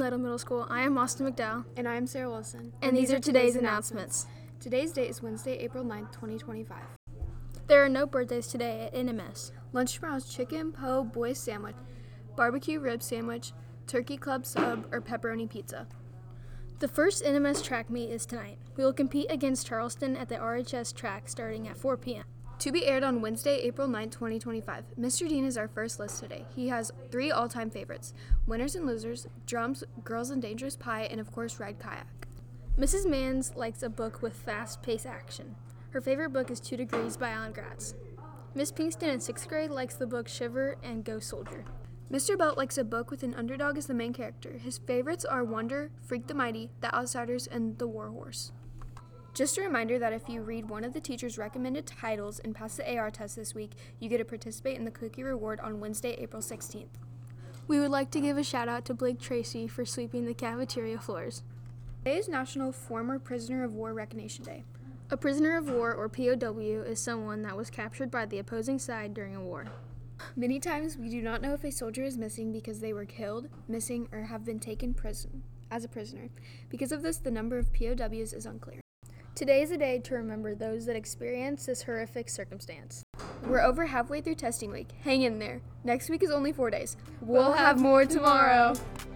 Little Middle School. I am Austin McDowell. And I am Sarah Wilson. And these are today's announcements. Today's date is Wednesday, April 9th, 2025. There are no birthdays today at NMS. Lunch tomorrow is chicken po' boy sandwich, barbecue rib sandwich, turkey club sub, or pepperoni pizza. The first NMS track meet is tonight. We will compete against Charleston at the RHS track starting at 4 p.m. To be aired on Wednesday, April 9th, 2025. Mr. Dean is our first list today. He has 3 all-time favorites: winners and losers, drums, girls and dangerous pie, and of course ride kayak. Mrs. Manns likes a book with fast-paced action. Her favorite book is 2 Degrees by Alan Gratz. Miss Pinkston in 6th grade likes the book Shiver and Go Soldier. Mr. Belt likes a book with an underdog as the main character. His favorites are Wonder, Freak the Mighty, The Outsiders, and The War Horse. Just a reminder that if you read one of the teacher's recommended titles and pass the AR test this week, you get to participate in the cookie reward on Wednesday, April 16th. We would like to give a shout out to Blake Tracy for sweeping the cafeteria floors. Today is National Former Prisoner of War Recognition Day. A prisoner of war, or POW, is someone that was captured by the opposing side during a war. Many times we do not know if a soldier is missing because they were killed, missing, or have been taken prison as a prisoner. Because of this, the number of POWs is unclear. Today is a day to remember those that experienced this horrific circumstance. We're over halfway through testing week. Hang in there. Next week is only 4 days. We'll have more tomorrow.